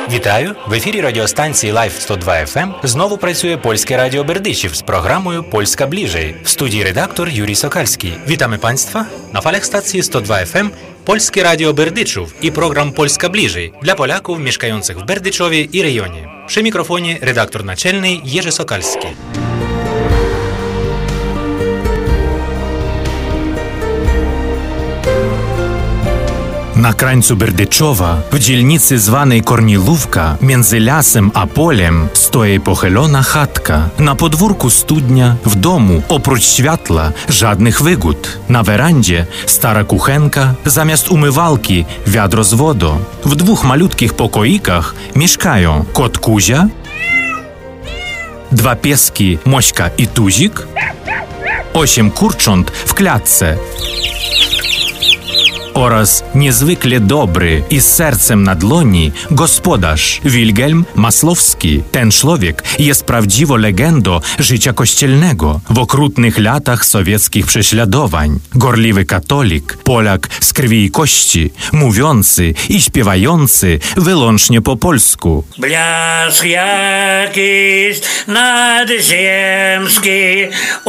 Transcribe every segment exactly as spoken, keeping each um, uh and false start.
Вітаю! В ефірі радіостанції Лайф сто два еф ем знову працює Польське радіо Бердичів з програмою «Польська ближej». В студії редактор Юрій Сокальський. Witamy Państwa na falach stacji sto dwa еф ем Polskie Radio Berdyczów i program Polska bliżej dla Polaków mieszkających w Berdyczowie i rejonie. Przy mikrofonie redaktor naczelny Jerzy Sokalski. Na krańcu Berdyczowa, w dzielnicy zwanej Kornilówka, między lasem a polem, stoi pochylona chatka. Na podwórku studnia, w domu, oprócz światła, żadnych wygód. Na werandzie stara kuchenka, zamiast umywalki wiadro z wodą. W dwóch malutkich pokoikach mieszkają kot Kuzia, dwa pieski Mośka i Tuzik, osiem kurcząt w klatce oraz niezwykle dobry i z sercem na dłoni gospodarz Wilhelm Maslowski. Ten człowiek jest prawdziwą legendą życia kościelnego w okrutnych latach sowieckich prześladowań. Gorliwy katolik, Polak z krwi i kości, mówiący i śpiewający wyłącznie po polsku. Blask jakiś nadziemski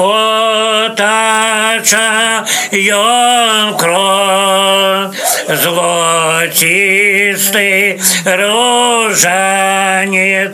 otacza ją krąg. Złocisty różaniec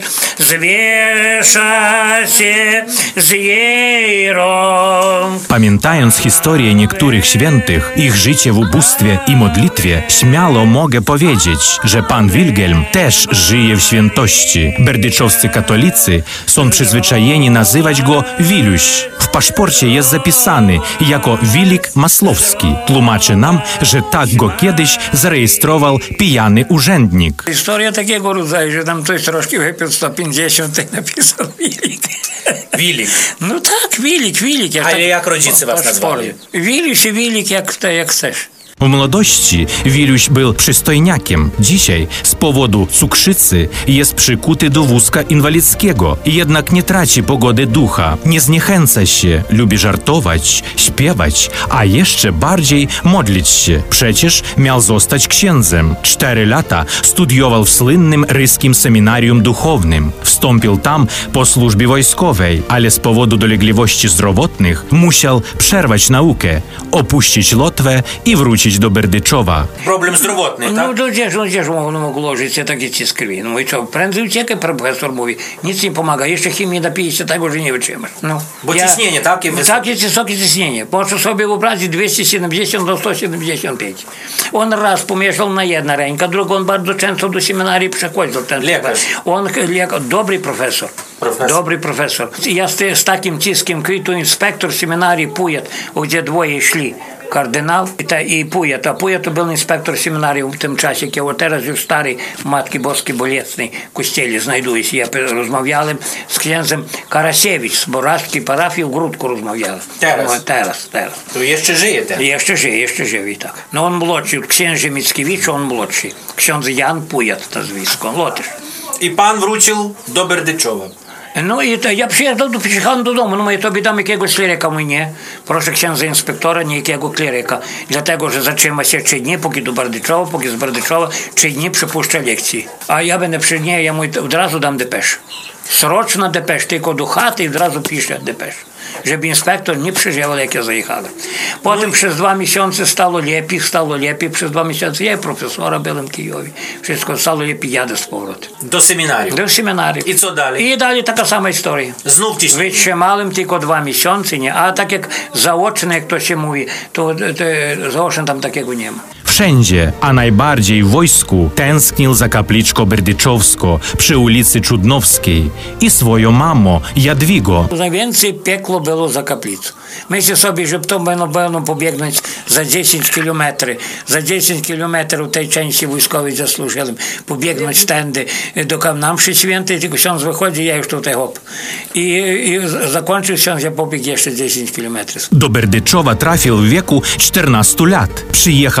zwiesza się z jej rąk. Pamiętając historię niektórych świętych, ich życie w ubóstwie i modlitwie, śmiało mogę powiedzieć, że pan Wilhelm też żyje w świętości. Berdyczowscy katolicy są przyzwyczajeni nazywać go Wiluś. W paszporcie jest zapisany jako Wilik Maslowski. Tłumaczy nam, że tak go kiedyś zarejestrował pijany urzędnik. Historia takiego rodzaju, że tam ktoś troszkę wypił sto pięćdziesiąt i napisał Wilik. Wilik. No tak, Wilik, Wilik. Ale tak, jak rodzice was nazwali? Wiluś i Wilik, jak, jak chcesz. W młodości Wiluś był przystojniakiem. Dzisiaj z powodu cukrzycy jest przykuty do wózka inwalidzkiego. Jednak nie traci pogody ducha, nie zniechęca się, lubi żartować, śpiewać, a jeszcze bardziej modlić się. Przecież miał zostać księdzem. Cztery lata studiował w słynnym ryskim seminarium duchownym. Wstąpił tam po służbie wojskowej, ale z powodu dolegliwości zdrowotnych musiał przerwać naukę, opuścić Lotwę i wrócić do Berdyczowa. Problem zdrowotny, tak? No to gdzież, no gdzież ono mogło żyć, takie ci z krwi. No i co, prędzej uciekaj, profesor mówi, nic nie pomaga, jeszcze chemii napije się tego, że nie wytrzymasz. No. Bo ja, ciśnienie takie wysokie. Takie wysokie ciśnienie. Proszę sobie wyobrazić dwieście siedemdziesiąt do sto siedemdziesiąt pięć. On raz pomieszał na jedna ręka, drugą on bardzo często do seminarii przychodził. Lekarz. On lekarz, dobry profesor. Profesor. Dobry profesor. Ja z, z takim ciskiem kwitu inspektor seminarii Pujat, gdzie dwoje szli. Kardynał i Pujat. A Pujat to był inspektor seminarium w tym czasie, kiedy teraz już stary Matki Boskiej Bolesnej kościele znajduje się. Ja rozmawiałem z księdzem Karasiewicz z Borażskiej parafii w Grudku rozmawiałem. Teraz? No, teraz, teraz. To jeszcze żyje ten? Jeszcze żyje, jeszcze żyje, tak. No on młodszy, księży Mickiewicz, on młodszy. Ksiądz Jan Pujat nazwisko, on Lotysz. I pan wrócił do Berdyczowa. No i to, ja przyjechał, przyjechałem do domu, no mówię, tobie dam jakiegoś kleryka, mój nie. Proszę księdza inspektora, nie jakiego kleryka. Dlatego, że zatrzyma się trzy dni, póki do Berdyczowa, póki z Berdyczowa, trzy dni przypuszcza lekcji. A ja będę przy niej, ja mówię, od razu dam depesz. Sroczna depesz, tylko do chaty i od razu piszę depesz. Żeby inspektor nie przeżywał, jak ja zajechałem. Potem no. Przez dwa miesiące stało lepiej, stało lepiej. Przez dwa miesiące ja profesora byłem w Kijowie. Wszystko stało lepiej, jadę z powrotem. Do seminarium? Do seminarium. I co dalej? I dalej taka sama historia. Znów ciśnienie? Wytrzymałem tylko dwa miesiące, nie? A tak jak zaoczne, jak to się mówi, to, to, to zaoczne tam takiego nie ma. Wszędzie, a najbardziej w wojsku, tęsknił za kapliczką berdyczowską przy ulicy Czudnowskiej i swoją mamą, Jadwigo. Najwięcej piekło było za kaplicą. Myślę sobie, że to będą, będą pobiegnąć za dziesięć kilometrów. Za dziesięć kilometrów tej części wojskowej zasłużyłem. Pobiegnąć tędy do na mszy świętej, tylko ksiądz wychodzi, ja już tutaj hop. I, i zakończył ksiądz, ja pobiegł jeszcze dziesięć kilometrów. Do Berdyczowa trafił w wieku czternastu lat. Przyjechał razem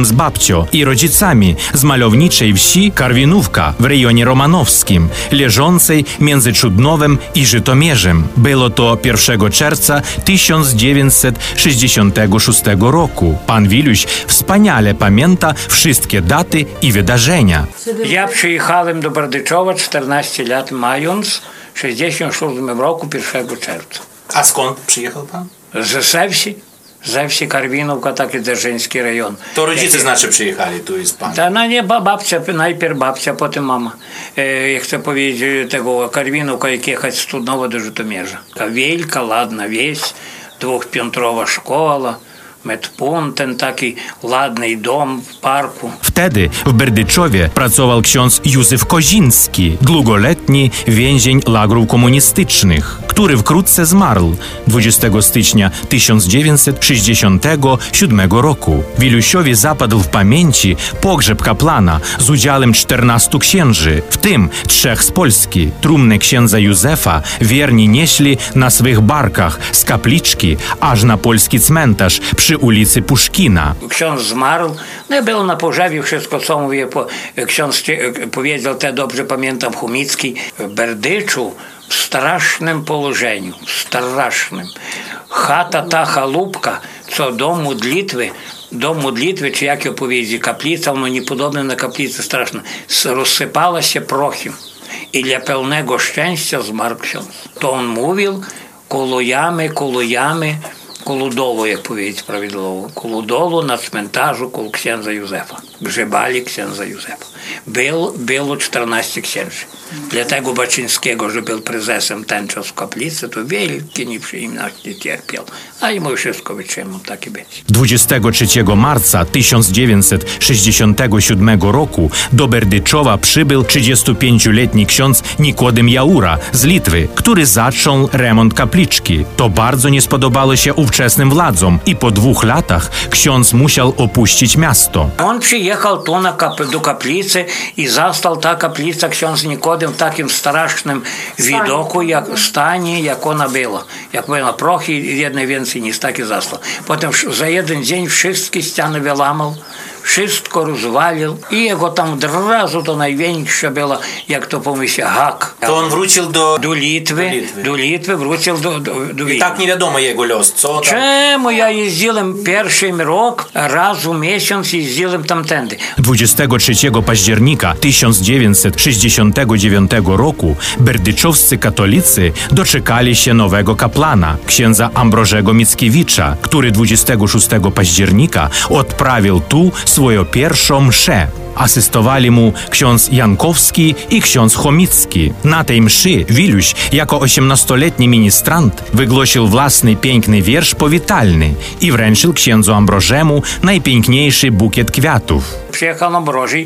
z babcią i rodzicami z malowniczej wsi Karwinówka w rejonie romanowskim, leżącej między Czudnowem i Żytomierzem. Było to pierwszego czerwca tysiąc dziewięćset sześćdziesiątego szóstego roku. Pan Wiluś wspaniale pamięta wszystkie daty i wydarzenia. Ja przyjechałem do Berdyczowa czternaście lat mając, w sześćdziesiątym szóstym roku pierwszego czerwca. A skąd przyjechał pan? Z ze wsi, ze wsi Karwinówka, taki Dzerżyński rejon. To rodzice znaczy przyjechali tu z panem? Ta, no nie, babcia, najpierw babcia, potem mama. E, ja chcę powiedzieć tego Karwinówka, jak jechać z Trudnowa do Żytomierza. Wielka, ładna wieś, dwupiętrowa szkoła, medpunkt, ten taki ładny dom w parku. Wtedy w Berdyczowie pracował ksiądz Józef Koziński, długoletni więzień lagrów komunistycznych, który wkrótce zmarł dwudziestego stycznia tysiąc dziewięćset sześćdziesiątego siódmego roku. Wilusiowi zapadł w pamięci pogrzeb kaplana z udziałem czternastu księży, w tym trzech z Polski. Trumnę księdza Józefa wierni nieśli na swych barkach z kapliczki aż na polski cmentarz przy ulicy Puszkina. Ksiądz zmarł, no był na pogrzebie, wszystko co mówię, po, ksiądz powiedział, te dobrze pamiętam, Chomicki, w Berdyczu w strasznym położeniu, strasznym. Chata ta chalupka, co do modlitwy, do modlitwy, czy jak ją powiedzieć, kaplica, no niepodobne na kaplicę straszne, rozsypała się prochem. I dla pełnego szczęścia zmarł ksiądz. To on mówił, koło jamy, koło jamy, koło dolu, jak powiedzieć prawidłowo, koło dolu na cmentarzu, koło księdza Józefa. Grzebali księdza Józefa. Był, było czternaście księży. Dlatego Baczyńskiego, że był prezesem ten czas w kaplicy, to wielkie nieprzyjemności cierpiał. A i mu wszystko wytrzymał, tak i być. dwudziestego trzeciego marca tysiąc dziewięćset sześćdziesiątego siódmego roku do Berdyczowa przybył trzydziestopięcioletni ksiądz Nikodem Jaura z Litwy, który zaczął remont kapliczki. To bardzo nie spodobało się ówczesnym władzom i po dwóch latach ksiądz musiał opuścić miasto. On przyjechał tu na kap do kaplicy i zastał ta kaplica ksiądz Nikodem w takim strasznym widoku, jak stanie, jak ona była. Jak była prochy, jednej więcej niż taki zastał. Potem za jeden dzień wszystkie ściany wyłamał, wszystko rozwalił i jego tam od razu to największe było, jak to pomyślę, hak. To on wrócił do... Do Litwy, do Litwy, do Litwy wrócił do, do, do I tak nie wiadomo jego los, co tam? Czemu ja jeździłem pierwszy rok, raz w miesiąc jeździłem tamtędy. dwudziestego trzeciego października tysiąc dziewięćset sześćdziesiątego dziewiątego roku berdyczowscy katolicy doczekali się nowego kaplana, księdza Ambrożego Mickiewicza, który dwudziestego szóstego października odprawił tu swoją pierwszą mszę. Asystowali mu ksiądz Jankowski i ksiądz Chomicki. Na tej mszy Wiluś jako osiemnastoletni ministrant wygłosił własny piękny wiersz powitalny i wręczył księdzu Ambrożemu najpiękniejszy bukiet kwiatów. Przyjechał Ambrożej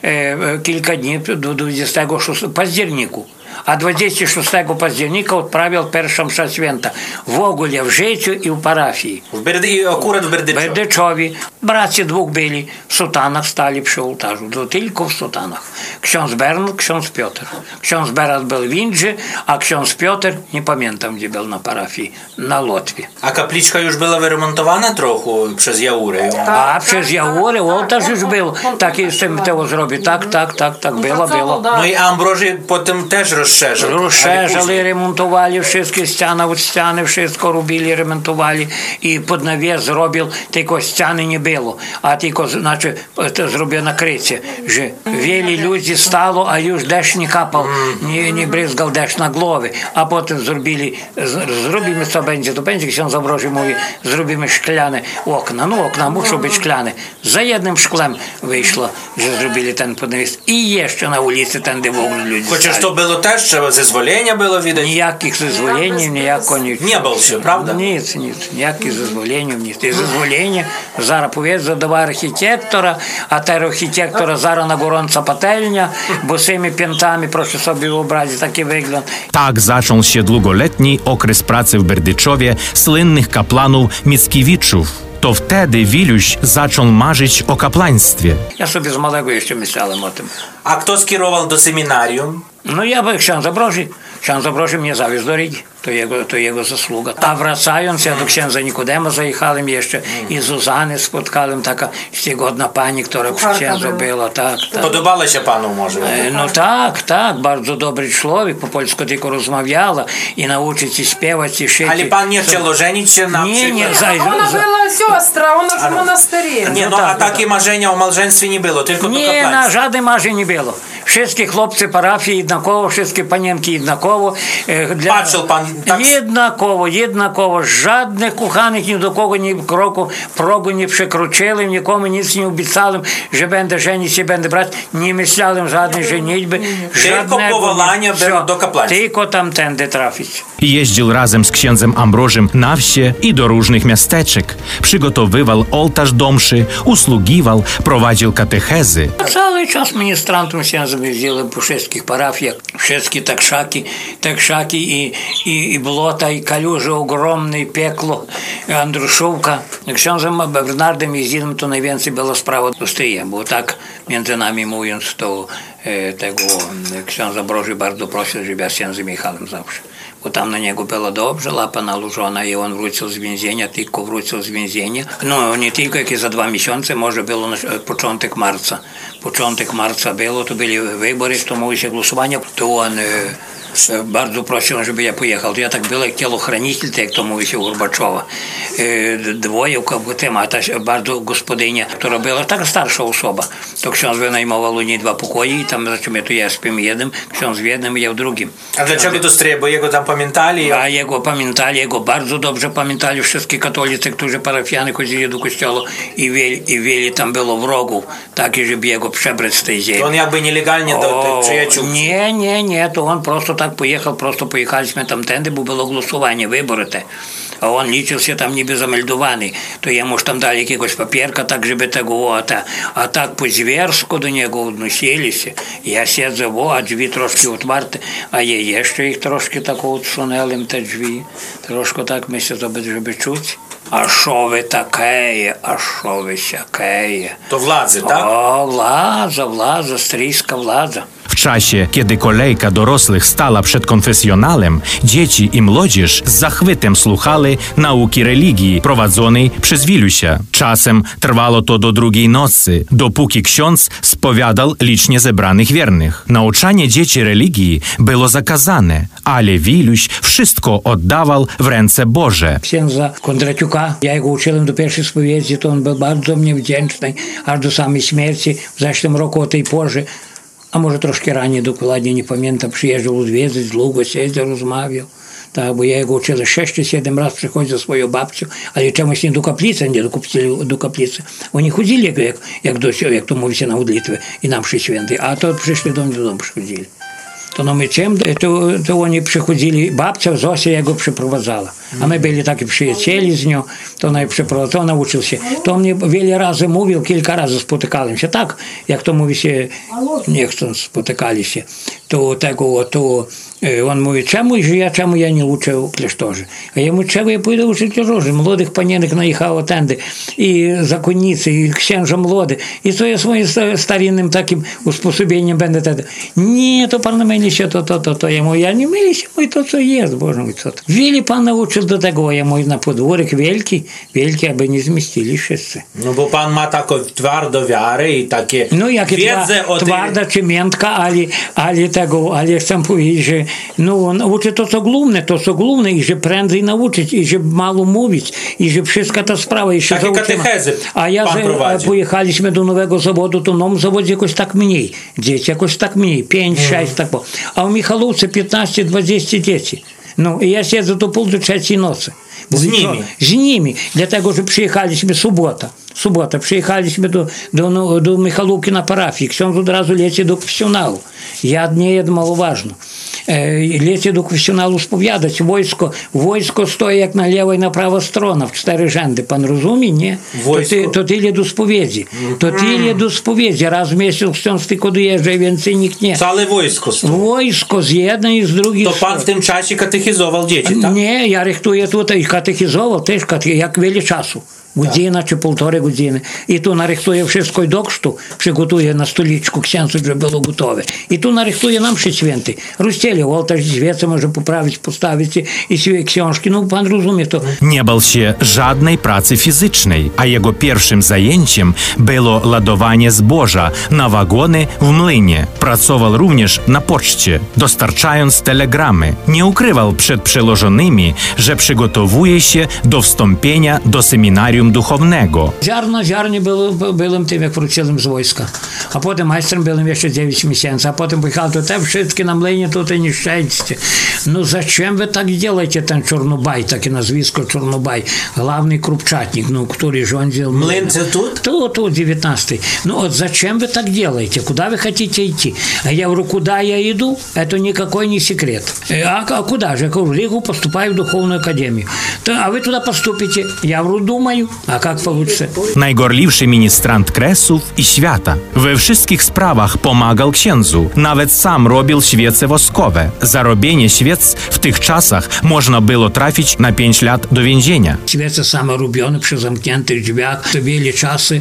e, kilka dni do dwudziestego szóstego października. A dwudziestego szóstego października odprawił pierwszą mszę święta w ogóle w życiu i w parafii. W Berdy, i akurat w Berdyczowie. Berdyczowi. Bracia dwóch byli, w sutanach stali przy ołtarzu, to tylko w sutanach. Ksiądz Bernard, ksiądz Piotr. Ksiądz Bernard był w Indii, a ksiądz Piotr, nie pamiętam gdzie był na parafii, na Łotwie. A kapliczka już była wyremontowana trochę przez Jaurę? A przez Jaurę ołtarz już był. Tak jestem tego zrobił. Tak, tak, tak, tak, było, było. No i Ambrożej potem też rozszerzył. Rozszerzyli, remontowali wszystkie ściany od ściany, wszystko robili, remontowali i pod nawies zrobił, tylko ściany nie było, a tylko, znaczy, to zrobił nakrycie, że wiele ludzi stało, a już deszcz nie kapał, nie, nie bryzgał deszcz na głowy, a potem zrobili, zrobimy co będzie, to będzie, ksiądz Ambrożej mówi, zrobimy szklane okna, no okna muszą być szklane, za jednym szklem wyszło, że zrobili ten podnawies i jeszcze na ulicy ten, gdzie w ogóle ludzie Chociaż to było też, trzeba zezwolenia było widać? Ніяких зезволенів, ніякого нічого. Не було ще, правда? Ні, ні, ніяких зезволенів, ні. Ті зезволення зараз повезли до архітектора, а те архітектора зараз на горонця пательня, босими п'янтами, прошу собі вyobrazić taki wygląd. Tak zaczął się długoletni okres pracy w Berdyczowie słynnych kaplanów Mickiewiczów. To wtedy Wiluś zaczął marzyć o kaplaństwie. Ja sobie z małego jeszcze myślałem o tym. A kto skierował do seminarium? No ja był ksiądz Ambrożej. ksiądz Ambroży mnie zawiózł do Rygi. To jego, to jego zasługa. A wracając, ja do księdza Nikodema zajechałem jeszcze i Zuzany spotkałem, taka czcigodna pani, która przy księdzu była. Tak, tak. Podobała się panu może? E, no tak, tak, bardzo dobry człowiek, po polsku tylko rozmawiała i nauczyć i śpiewać, i szyć. Ale pan nie chciał żenić się na nie, przykład? Nie, za, Ona za... była siostra, ona w монастырі. Nie, no, a takie marzenia o małżeństwie nie było, tylko do Nie, kapłaństwa. na żadnych marzeń nie było. Wszystkie chłopcy parafii jednakowo, wszystkie panienki jednakowo. E, dla... Patrzył pan tak... Jednakowo, jednakowo. Żadnych kuchanych ні до кого ні кроку, прогу не przekroczyłem, nikomu nic nie obiecałem, że będę żenić się, będę brać. Nie myślałem żadnej żenitby. Tylko powołania było do kapłaństwa. Tylko tamtędy trafić. Jeździł razem z księdzem Ambrożym na wsie i do różnych miasteczek. Przygotowywał ołtarz do mszy, usługiwał, prowadził katechezy. Cały czas ministrantem księdzem jeździłem po wszystkich parafiach. Wszystkie tak szaki, tak szaki i, i, i blota, i kaluże ogromne, i piekło, i Andruszówka. Księdzem Bernardem jeździłem, to najwięcej była sprawa do styja, bo tak między nami mówiąc, to e, tego księdza Ambroży bardzo prosił, żeby ja z księdzem Michałem zawsze. Bo tam na niego było dobrze, lapa nałożona i on wrócił z więzienia, tylko wrócił z więzienia. No nie tylko, jak i za dwa miesiące, może było na początek marca. Początek marca było, to byli wybory, to mówiło się głosowanie, to on e, bardzo prosił, żeby ja pojechał. Ja tak był jak телохранитель, tak jak to mówi się u Gorbaczowa. E, dwoje, a ta bardzo gospodynia, która była taka starsza osoba, to ksiądz wynajmował u niej dwa pokoje i tam, zaczynamy, to ja śpimy jednym, ksiądz w jednym, ja w drugim. A dlaczego to stryje? Bo jego tam pamiętali? A jego pamiętali, jego bardzo dobrze pamiętali wszystkie katolicy, którzy parafiany chodzili do kościoła i wieli, i wieli tam było wrogów, tak, żeby jego przebrać z tej ziemi. To on jakby nielegalnie do tych przyjaciół? Nie, nie, nie, to on просто tak pojechał, просто pojechaliśmy tamtędy, bo było głosowanie, wybory te. A on liczył się tam niby zameldowany, to jemu ж tam dali jakiegoś papierka, tak żeby tego, a, ta, a tak po zwiersku do niego odnosili się. Ja siedzę, o, a drzwi troszkę otwarte, a ja jeszcze ich troszkę tak odsunęłem, te drzwi. Troszkę tak myślę, żeby czuć. А що ви таке? А що ви сякеє? To władzy, tak? O, władza, władza, stryjska władza. W czasie, kiedy kolejka dorosłych stała przed konfesjonalem, dzieci i młodzież z zachwytem słuchali nauki religii prowadzonej przez Wilusia. Czasem trwało to do drugiej nocy, dopóki ksiądz spowiadał licznie zebranych wiernych. Nauczanie dzieci religii było zakazane, ale Wiluś wszystko oddawał w ręce Boże. Księdza Kondraciuka, ja jego uczyłem do pierwszej spowiedzi, to on był bardzo mnie wdzięczny, aż do samej śmierci. W zeszłym roku o tej porze, a może troszkę raniej, dokładnie nie pamiętam, przyjeżdżał odwiedzać, długo siedział, rozmawiał. Tak, bo ja jego uczyłem sześć czy siedem razy przychodził ze swoją babcią, ale czemuś nie do kaplicy, nie dokupili do kaplicy. Oni chodzili, jak, jak, do, jak to mówi się na modlitwę i na mszy świętej, a to przyszli do mnie do domu, przychodzili. To no my czym, to, to oni przychodzili, babcia Zosia jego przyprowadzała. A my byli taki przyjacieli z nią, to ona przyprowadzała, to nauczył się. To mnie wiele razy mówił, kilka razy spotykałem się. Tak, jak to mówi się, nie chcąc spotykali się, to tego, to on mówi, czemu że ja, czemu ja nie uczę klasztorzy? A ja mówię, czemu ja pójdę uczyć róży? Młodych panienek najechało tędy, i zakonnicy, i księża młode. I to jest moim starynnym takim usposobieniem będę wtedy. Nie, to pan myli się, to, to, to, to. Ja mówię, ja nie myli się, mój to co jest, Boże mój, co to. Wiele pan nauczył do tego, ja mówię, na podwórek wielki, wielki, aby nie zmieścili wszyscy. No bo pan ma taką twardą wiarę i takie no, jakie wiedzę o tej... twarda czy miętka, ale, ale tego, ale chcę powiedzieć, że no, nauczy to, co główne, to, co główne, i że prędzej nauczyć, i że mało mówić, i że wszystka ta sprawa jeszcze takie katechezy a ja pan prowadzi. Pojechaliśmy do nowego zawodu, to w nowym zawodzie jakoś tak mniej. Dzieci jakoś tak mniej, pięć, sześć, mm. tak po. A u Michalówce piętnaście dwadzieścia dzieci. No i ja siedzę do pół do trzeciej nocy. Z nimi? Z nimi. Dlatego, że przyjechaliśmy sobota. Sobota. Przyjechaliśmy do, do, no, do Michalówki na parafię. Ksiądz od razu leci do konfesjonału. Ja nie jest mało ważne. Leci do konfesjonału spowiadać. Wojsko, wojsko stoi jak na lewa i na prawa strona, w cztery rzędy. Pan rozumie, nie? Wojsko. To, to tyle do spowiedzi. To tyle do spowiedzi. Raz w miesiąc ksiądz tylko dojeżdża i więcej nikt nie. Całe wojsko stoi. Wojsko z jednej i z drugiej To pan w tym czasie katechizował dzieci, tak? Nie, ja rychtuję tutaj, katechizował też, jak wiele czasu. Godzina czy półtorej godziny. I tu narychtuje wszystko do krztu, przygotuje na stoliczku księdzu, żeby było gotowe. I tu narychtuje nam przy święty. Rozdzielił ołtarz, świecę może poprawić, postawić i swoje książki. No, pan rozumie to. Nie bał się żadnej pracy fizycznej, a jego pierwszym zajęciem było ładowanie zboża na wagony w młynie. Pracował również na poczcie, dostarczając telegramy. Nie ukrywał przed przełożonymi, że przygotowuje się do wstąpienia do seminarium duchownego. Ziarno, ziarnie było, byłem tym, jak wróciłem z wojska. A potem majstrem byłem jeszcze dziewięć miesięcy, a potem pojechał, to te wszystkie na młynie tutaj nieszczęście. Ну зачем вы так делаете, ten Czornobaj, takie nazwisko Czornobaj, главный крупчатник, ну, который rządził... Mlyn це тут? Тут, тут, девятнадцатый. Ну вот зачем вы так делаете? Куда вы хотите идти? А я говорю, куда я иду? Это никакой не секрет. А, а куда же? Я говорю, в Ригу поступаю в духовную академию. А вы туда поступите? Я говорю, думаю. A jak получится? Najgorliwszy ministrant kresów i świata. We wszystkich sprawach pomagał księdzu. Nawet sam robił świece woskowe. Za robienie świec w tych czasach można było trafić na pięć lat do więzienia. Świece same robione przy zamkniętych drzwiach. To byli czasy,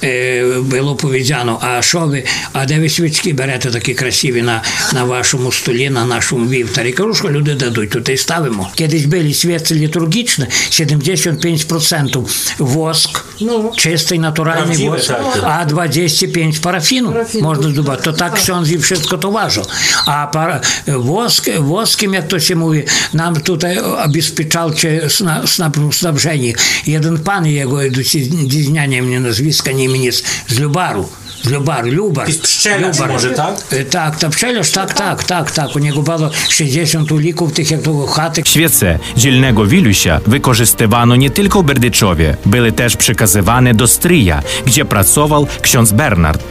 e, było powiedziano, a що ви, а де ви свічки берете такі красиві на, на вашому столі, на нашому вівтарі? Кажу, що люди дадуть, тут і ставимо. Кидись були свіці літургічні, сімдесят п'ять відсотків воск, ну, чистий натуральний Правдиве, воск, так. а двадцять п'ять парафіну, Парафіну. можна здобати. То так ksiądz і wszystko to ważył. A para, wosk, woskiem, jak to się mówi, nam tutaj obezpieczał czy sna, snab, snabrzenie. Jeden pan jego, dziś nie mnie nazwiska, nie imię z Lubaru. Z Lubaru, Lubar. Jakiś pszczelarz może, tak? Tak, to pszczelarz, tak, tak, tak, tak. U niego było sześćdziesiąt ulików tych jak to chaty. Świece dzielnego Wilusia wykorzystywano nie tylko w Berdyczowie. Były też przekazywane do Stryja, gdzie pracował ksiądz Bernard.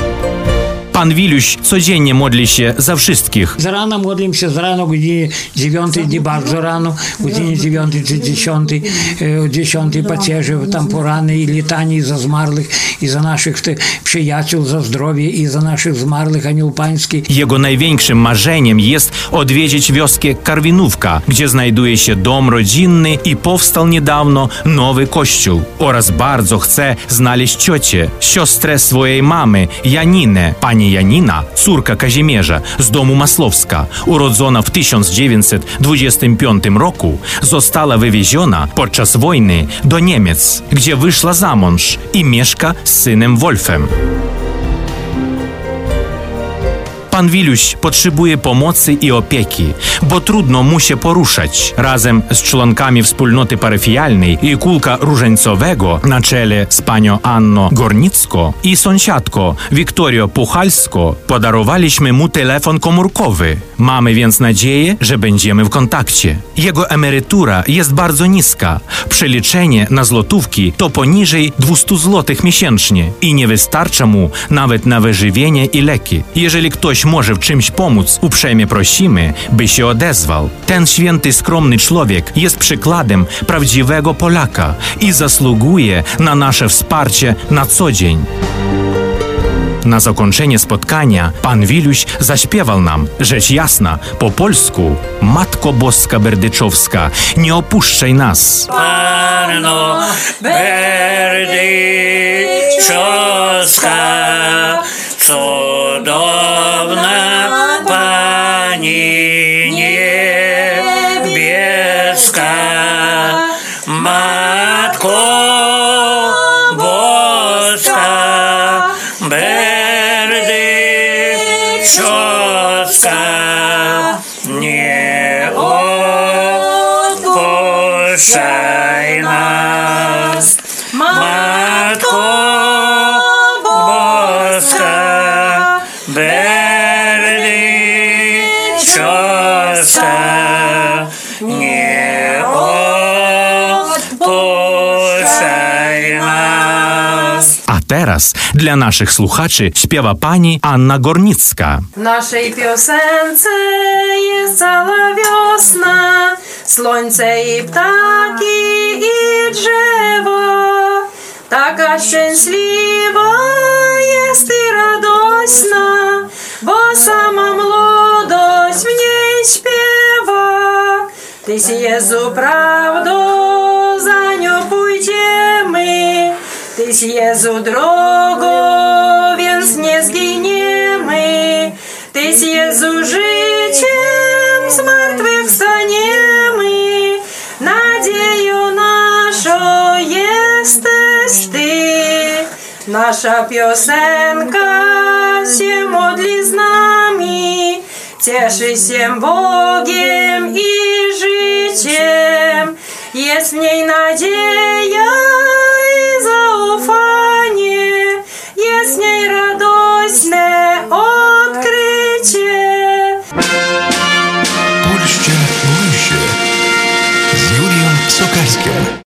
Pan Wiluś codziennie modli się za wszystkich. Z rana modlim się, z rana o godzinie dziewiątej, nie bardzo rano, o godzinie dziewiątej czy dziesiątej, o dziesiątej pacierzy, tam porany i litanii za zmarłych i za naszych tych przyjaciół, za zdrowie i za naszych zmarłych, anioł pański. Jego największym marzeniem jest odwiedzić wioskę Karwinówka, gdzie znajduje się dom rodzinny i powstał niedawno nowy kościół. Oraz bardzo chce znaleźć ciocię, siostrę swojej mamy, Janinę. Pani Janina, córka Kazimierza z domu Maslowska, urodzona w tysiąc dziewięćset dwudziestym piątym roku, została wywieziona podczas wojny do Niemiec, gdzie wyszła za mąż i mieszka z synem Wolfem. Pan Wiluś potrzebuje pomocy i opieki, bo trudno mu się poruszać. Razem z członkami wspólnoty parafialnej i kółka różańcowego na czele z panią Anną Gornicką i sąsiadką Wiktorią Puchalską podarowaliśmy mu telefon komórkowy. Mamy więc nadzieję, że będziemy w kontakcie. Jego emerytura jest bardzo niska. Przeliczenie na złotówki to poniżej dwieście złotych miesięcznie i nie wystarcza mu nawet na wyżywienie i leki. Jeżeli ktoś może w czymś pomóc, uprzejmie prosimy, by się odezwał. Ten święty, skromny człowiek jest przykładem prawdziwego Polaka i zasługuje na nasze wsparcie na co dzień. Na zakończenie spotkania pan Wiluś zaśpiewał nam, rzecz jasna, po polsku: Matko Boska Berdyczowska, nie opuszczaj nas. Panno Berdyczowska, cudowna Pani niebieska, Matko Boska Berdyczowska, nie opuszczaj nas, Matko Boska Berdyczowska, nie opuszczaj nas. A teraz dla naszych słuchaczy śpiewa pani Anna Gornicka. W naszej piosence jest cała wiosna, słońce i ptaki i drzewo. Taka szczęśliwa jest i radosna, bo sama młodość w niej śpiewa. Tyś Jezu prawdą, za nią pójdziemy Tyś Jezu drogo, więc nie zginiemy. Tyś Jezu życiem zmartwychwstaniemy. Nadzieją naszą jesteś Ty. Nasza piosenka się modli z nami, cieszy się Bogiem i życiem. Jest w niej nadzieja i zaufanie, jest w niej radośne odkrycie. Polsce bliżej z Juriem Sokalskim.